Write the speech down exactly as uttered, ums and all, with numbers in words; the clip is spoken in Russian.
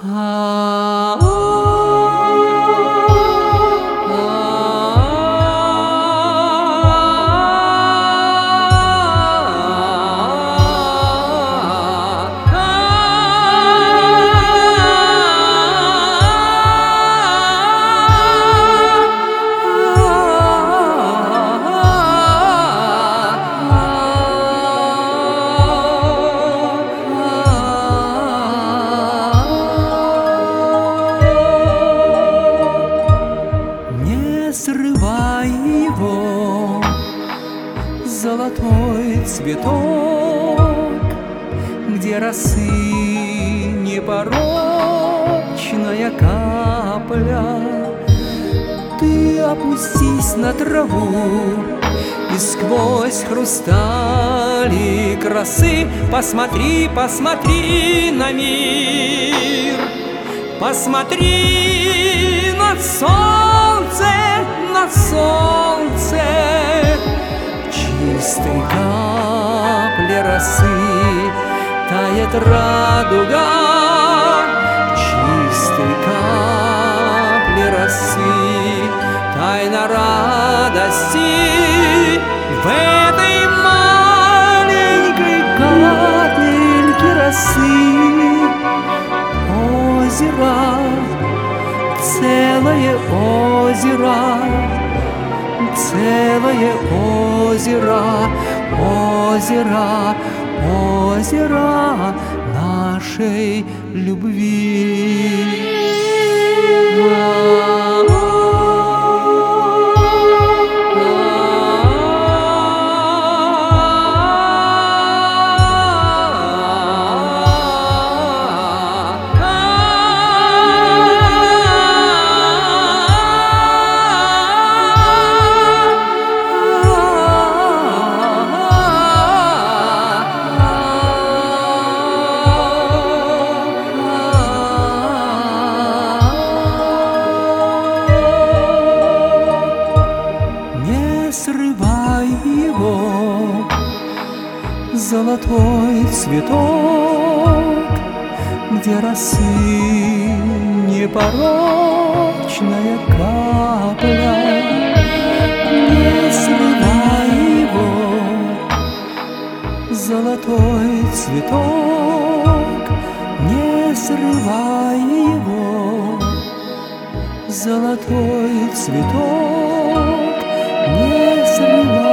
А, а, Не срывай его, золотой цветок, где росы непорочная капля. Ты опустись на траву и сквозь хрустали красы посмотри, посмотри на мир, посмотри на солнце, на солнце. Чистой капли росы тает радуга, чистой капли росы тайна радости. В этой маленькой капельке росы озеро, целое озеро, целое озеро, озеро, озеро нашей любви. Срывай его, золотой цветок, где росы непорочная капля. Не срывай его, золотой цветок, не срывай его, золотой цветок. Не срывай.